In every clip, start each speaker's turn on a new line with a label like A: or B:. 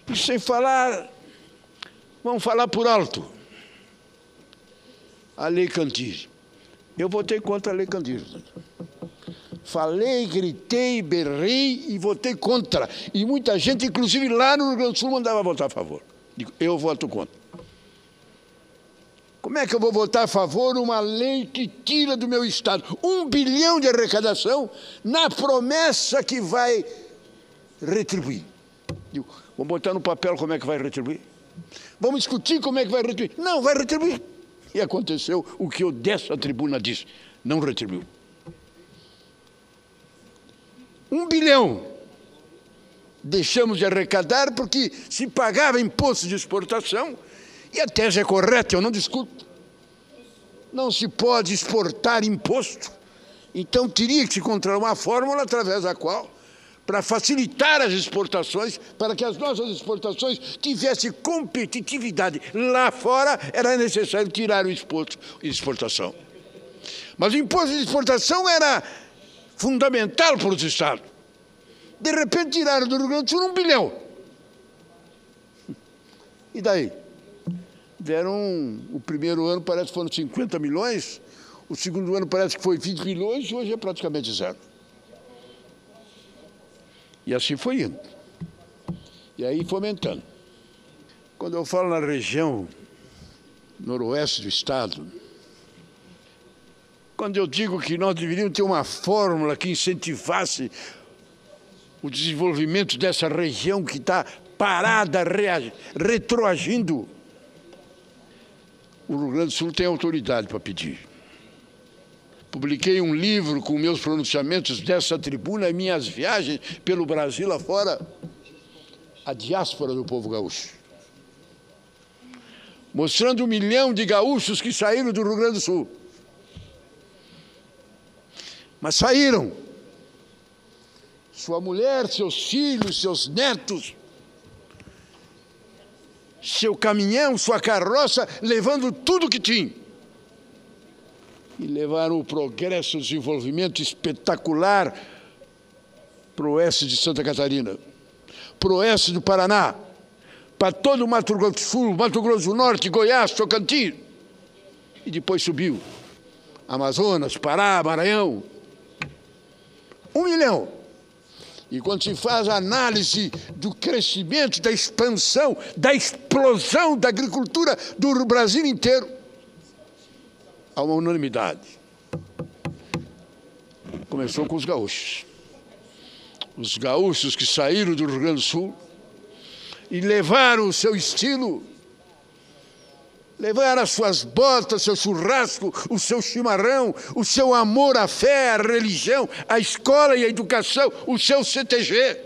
A: E sem falar, vamos falar por alto, a Lei Candir. Eu votei contra a Lei Candir. Falei, gritei, berrei e votei contra. E muita gente, inclusive lá no Rio Grande do Sul, mandava votar a favor. Digo, eu voto contra. Como é que eu vou votar a favor de uma lei que tira do meu Estado 1 bilhão de arrecadação na promessa que vai retribuir? Digo, vamos botar no papel como é que vai retribuir? Vamos discutir como é que vai retribuir? Não, vai retribuir. E aconteceu o que eu dessa tribuna disse. Não retribuiu. 1 bilhão deixamos de arrecadar porque se pagava imposto de exportação, e a tese é correta, eu não discuto. Não se pode exportar imposto, então teria que se encontrar uma fórmula através da qual, para facilitar as exportações, para que as nossas exportações tivessem competitividade. Lá fora era necessário tirar o imposto de exportação. Mas o imposto de exportação era fundamental para os Estados. De repente tiraram do Rio Grande do Sul 1 bilhão. E daí? Deram, o primeiro ano parece que foram 50 milhões, o segundo ano parece que foi 20 milhões e hoje é praticamente zero. E assim foi indo. E aí fomentando. Quando eu falo na região noroeste do Estado, quando eu digo que nós deveríamos ter uma fórmula que incentivasse o desenvolvimento dessa região que está parada, retroagindo, o Rio Grande do Sul tem autoridade para pedir. Publiquei um livro com meus pronunciamentos dessa tribuna e minhas viagens pelo Brasil afora, a diáspora do povo gaúcho. Mostrando 1 milhão de gaúchos que saíram do Rio Grande do Sul. Mas saíram. Sua mulher, seus filhos, seus netos, seu caminhão, sua carroça, levando tudo que tinha. E levaram o progresso, o desenvolvimento espetacular para o oeste de Santa Catarina, para o oeste do Paraná, para todo o Mato Grosso do Sul, Mato Grosso do Norte, Goiás, Tocantins. E depois subiu. Amazonas, Pará, Maranhão. 1 milhão. E quando se faz a análise do crescimento, da expansão, da explosão da agricultura do Brasil inteiro, há uma unanimidade. Começou com os gaúchos. Os gaúchos que saíram do Rio Grande do Sul e levaram o seu estilo, levaram as suas botas, seu churrasco, o seu chimarrão, o seu amor à fé, à religião, à escola e à educação, o seu CTG.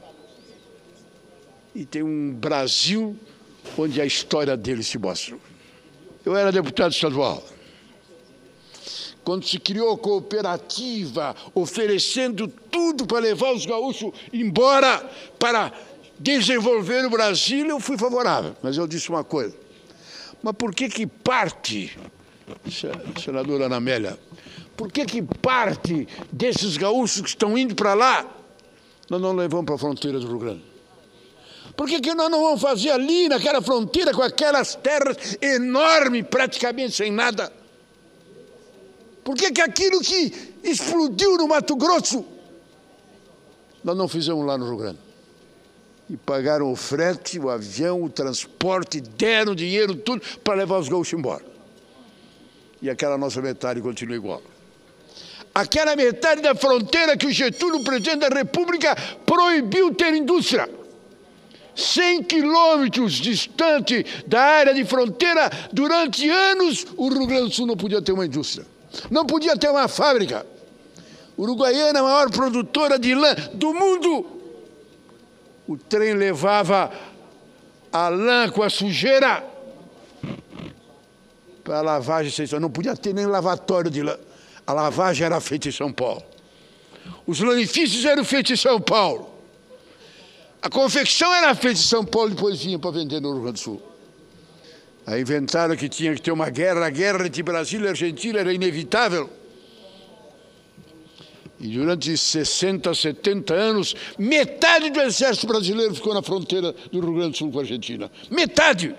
A: E tem um Brasil onde a história deles se mostra. Eu era deputado estadual. Quando se criou a cooperativa, oferecendo tudo para levar os gaúchos embora, para desenvolver o Brasil, eu fui favorável. Mas eu disse uma coisa. Mas por que parte, senadora Ana Amélia, por que parte desses gaúchos que estão indo para lá, nós não levamos para a fronteira do Rio Grande? Por que nós não vamos fazer ali, naquela fronteira, com aquelas terras enormes, praticamente sem nada? Por que aquilo que explodiu no Mato Grosso, nós não fizemos lá no Rio Grande? E pagaram o frete, o avião, o transporte, deram dinheiro, tudo, para levar os gaúchos embora. E aquela nossa metade continua igual. Aquela metade da fronteira que o Getúlio, presidente da República, proibiu ter indústria. 100 quilômetros distante da área de fronteira, durante anos, o Rio Grande do Sul não podia ter uma indústria. Não podia ter uma fábrica. Uruguaiana, a maior produtora de lã do mundo. O trem levava a lã com a sujeira para a lavagem. Não podia ter nem lavatório de lã. A lavagem era feita em São Paulo. Os lanifícios eram feitos em São Paulo. A confecção era feita em São Paulo e depois vinha para vender no Rio Grande do Sul. Aí inventaram que tinha que ter uma guerra. A guerra entre Brasil e Argentina era inevitável. E durante 60, 70 anos, metade do exército brasileiro ficou na fronteira do Rio Grande do Sul com a Argentina. Metade!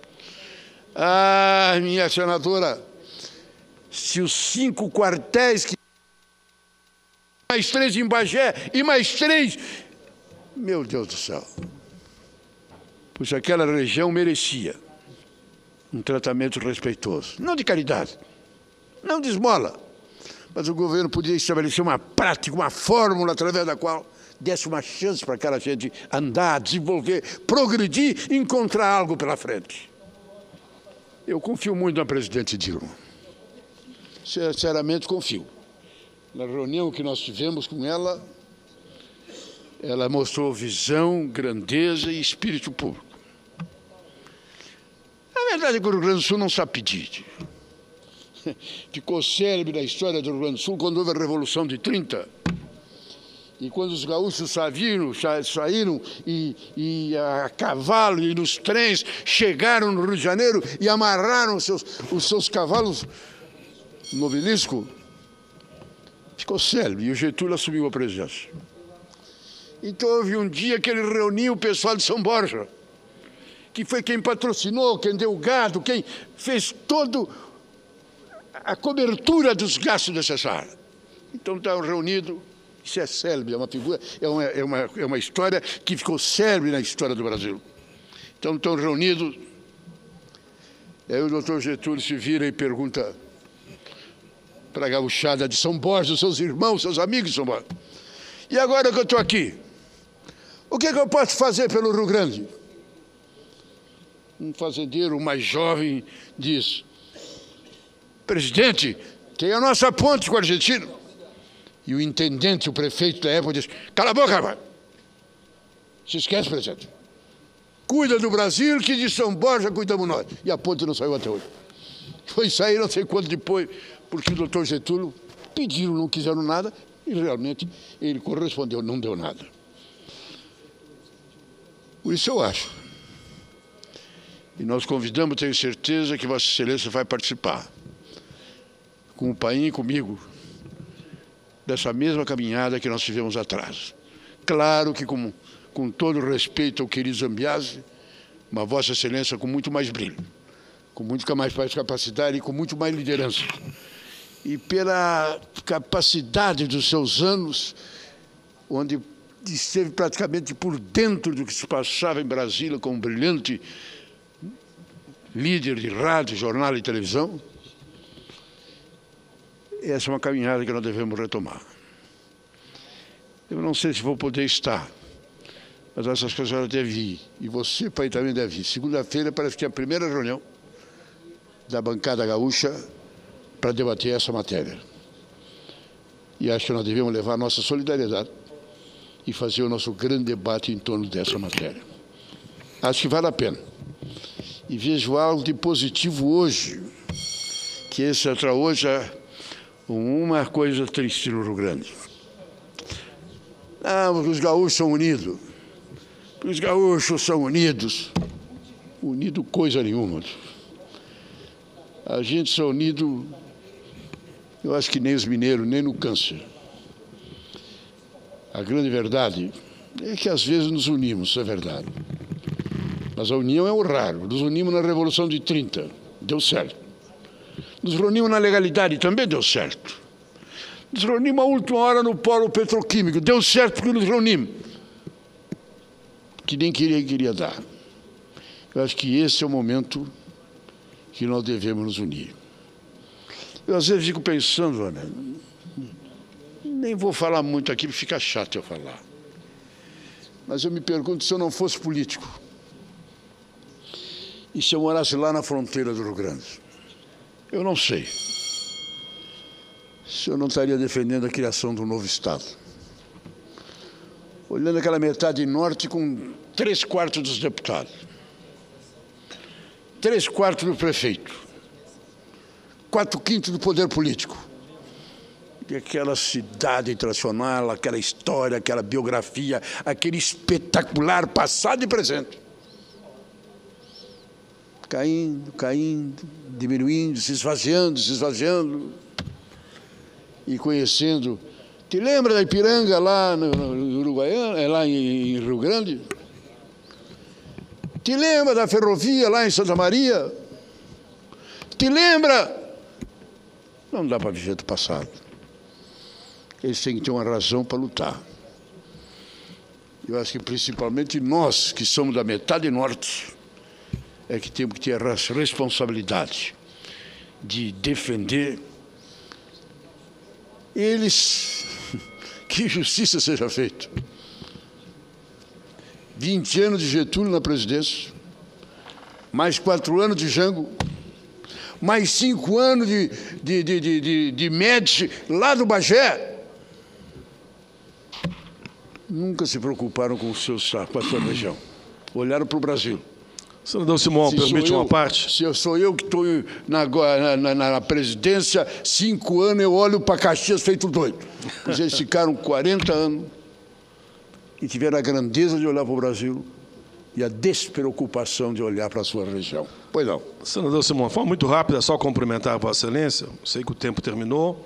A: Ah, minha senadora, se os 5 quartéis, mais 3 em Bagé e mais 3... Meu Deus do céu. Pois aquela região merecia um tratamento respeitoso. Não de caridade, não de esmola. Mas o governo podia estabelecer uma prática, uma fórmula através da qual desse uma chance para aquela gente andar, desenvolver, progredir e encontrar algo pela frente. Eu confio muito na presidente Dilma. Sinceramente, confio. Na reunião que nós tivemos com ela, ela mostrou visão, grandeza e espírito público. A verdade é que o Rio Grande do Sul não sabe pedir. Ficou célebre na história do Rio Grande do Sul quando houve a Revolução de 30. E quando os gaúchos saíram a cavalo e nos trens, chegaram no Rio de Janeiro e amarraram os seus cavalos no obelisco, ficou célebre e o Getúlio assumiu a presidência. Então houve um dia que ele reuniu o pessoal de São Borja, que foi quem patrocinou, quem deu gado, quem fez todo a cobertura dos gastos necessários. Então estavam reunidos, isso é célebre, é uma figura, é uma história que ficou célebre na história do Brasil. Então estão reunidos, aí o doutor Getúlio se vira e pergunta para a gauchada de São Borja, seus irmãos, seus amigos de São Borja: e agora que eu estou aqui, o que eu posso fazer pelo Rio Grande? Um fazendeiro mais jovem diz: presidente, tem a nossa ponte com a Argentina. E o intendente, o prefeito da época, diz: cala a boca, rapaz. Se esquece, presidente. Cuida do Brasil, que de São Borja cuidamos nós. E a ponte não saiu até hoje. Foi sair não sei quanto depois, porque o doutor Getúlio pediram, não quiseram nada, e realmente ele correspondeu, não deu nada. Por isso eu acho. E nós convidamos, tenho certeza que Vossa Excelência vai participar, com o Paim e comigo, dessa mesma caminhada que nós tivemos atrás. Claro que com todo respeito ao querido Zambiase, mas Vossa Excelência com muito mais brilho, com muito mais capacidade e com muito mais liderança. E pela capacidade dos seus anos, onde esteve praticamente por dentro do que se passava em Brasília, como um brilhante líder de rádio, jornal e televisão, essa é uma caminhada que nós devemos retomar. Eu não sei se vou poder estar, mas essas coisas eu devo ir. E você, pai, também deve ir. Segunda-feira parece que é a primeira reunião da bancada gaúcha para debater essa matéria. E acho que nós devemos levar a nossa solidariedade e fazer o nosso grande debate em torno dessa matéria. Acho que vale a pena. E vejo algo de positivo hoje, que esse outra hoje é uma coisa triste no Rio Grande. Não, os gaúchos são unidos. Os gaúchos são unidos. Unido coisa nenhuma. A gente só unido, eu acho que nem os mineiros, nem no câncer. A grande verdade é que às vezes nos unimos, isso é verdade. Mas a união é o raro. Nos unimos na Revolução de 30, deu certo. Nos reunimos na legalidade, também deu certo. Nos reunimos à última hora no polo petroquímico, deu certo porque nos reunimos. Que nem queria dar. Eu acho que esse é o momento que nós devemos nos unir. Eu às vezes fico pensando, Ana, nem vou falar muito aqui, porque fica chato eu falar. Mas eu me pergunto, se eu não fosse político, e se eu morasse lá na fronteira do Rio Grande, eu não sei se eu não estaria defendendo a criação de um novo Estado. Olhando aquela metade norte com 3/4 dos deputados, 3/4 do prefeito, 4/5 do poder político. E aquela cidade tradicional, aquela história, aquela biografia, aquele espetacular passado e presente. Caindo, caindo, diminuindo, se esvaziando, e conhecendo Te lembra da Ipiranga, lá no Uruguaiana, lá em Rio Grande? Te lembra da ferrovia lá em Santa Maria? Te lembra? Não dá para viver do passado. Eles têm que ter uma razão para lutar. Eu acho que principalmente nós, que somos da metade norte, é que temos que ter a responsabilidade de defender eles. Que justiça seja feita. 20 anos de Getúlio na presidência, mais 4 anos de Jango, mais 5 anos de Médici lá do Bagé. Nunca se preocuparam com a sua região. Olharam para o Brasil.
B: Senador Simão, permite uma parte?
A: Se eu sou eu que estou na presidência, 5 anos eu olho para Caxias feito doido. Mas eles ficaram 40 anos e tiveram a grandeza de olhar para o Brasil e a despreocupação de olhar para a sua região. Pois não.
B: Senador Simão, de forma muito rápida, só cumprimentar a Vossa Excelência. Sei que o tempo terminou,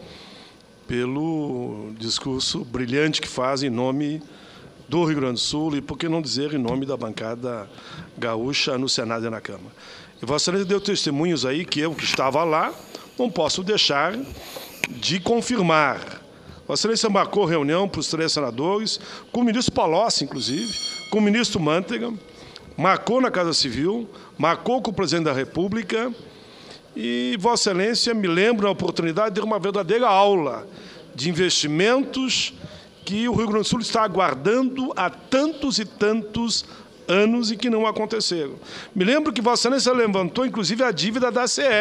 B: pelo discurso brilhante que faz em nome do Rio Grande do Sul e, por que não dizer, em nome da bancada gaúcha no Senado e na Câmara. E Vossa Excelência deu testemunhos aí que eu, que estava lá, não posso deixar de confirmar. Vossa Excelência marcou reunião para os 3 senadores, com o ministro Palocci, inclusive, com o ministro Mantega, marcou na Casa Civil, marcou com o presidente da República e Vossa Excelência me lembra a oportunidade de ter uma verdadeira aula de investimentos que o Rio Grande do Sul está aguardando há tantos e tantos anos e que não aconteceram. Me lembro que Vossa Excelência levantou, inclusive, a dívida da CE,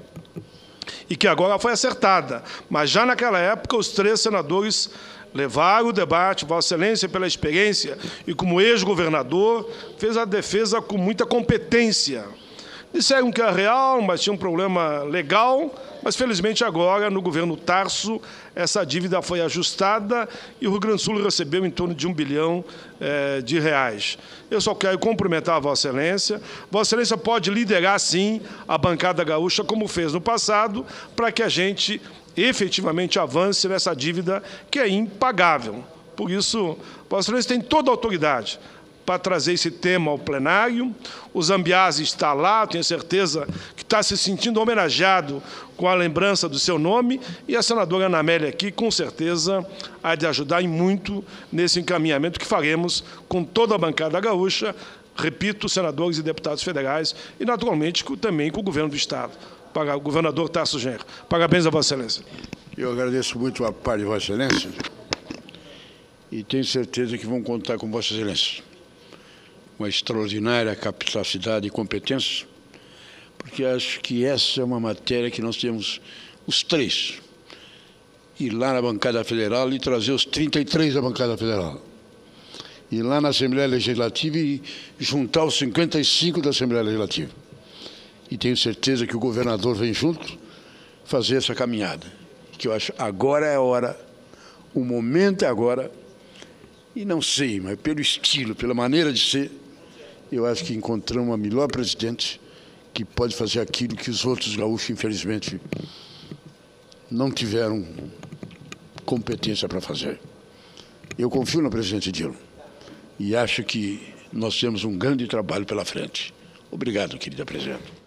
B: e que agora foi acertada. Mas já naquela época, os 3 senadores levaram o debate, Vossa Excelência, pela experiência, e como ex-governador, fez a defesa com muita competência. Disseram que era real, mas tinha um problema legal, mas felizmente agora, no governo Tarso, essa dívida foi ajustada e o Rio Grande do Sul recebeu em torno de R$1 bilhão de reais. Eu só quero cumprimentar a Vossa Excelência. Vossa Excelência pode liderar, sim, a bancada gaúcha, como fez no passado, para que a gente efetivamente avance nessa dívida que é impagável. Por isso, Vossa Excelência tem toda a autoridade para trazer esse tema ao plenário. O Zambiase está lá, tenho certeza que está se sentindo homenageado com a lembrança do seu nome, e a senadora Ana Amélia aqui, com certeza, há de ajudar em muito nesse encaminhamento que faremos com toda a bancada gaúcha, repito, senadores e deputados federais, e, naturalmente, também com o governo do Estado, para o governador Tarso Genro. Parabéns a Vossa Excelência.
A: Eu agradeço muito a parte de Vossa Excelência e tenho certeza que vão contar com Vossa Excelência. Uma extraordinária capacidade e competência, porque acho que essa é uma matéria que nós temos os 3. Ir lá na bancada federal e trazer os 33 da bancada federal. Ir lá na Assembleia Legislativa e juntar os 55 da Assembleia Legislativa. E tenho certeza que o governador vem junto fazer essa caminhada. Que eu acho agora é a hora, o momento é agora, e não sei, mas pelo estilo, pela maneira de ser, eu acho que encontramos uma melhor presidente que pode fazer aquilo que os outros gaúchos, infelizmente, não tiveram competência para fazer. Eu confio no presidente Dilo e acho que nós temos um grande trabalho pela frente. Obrigado, querida presidente.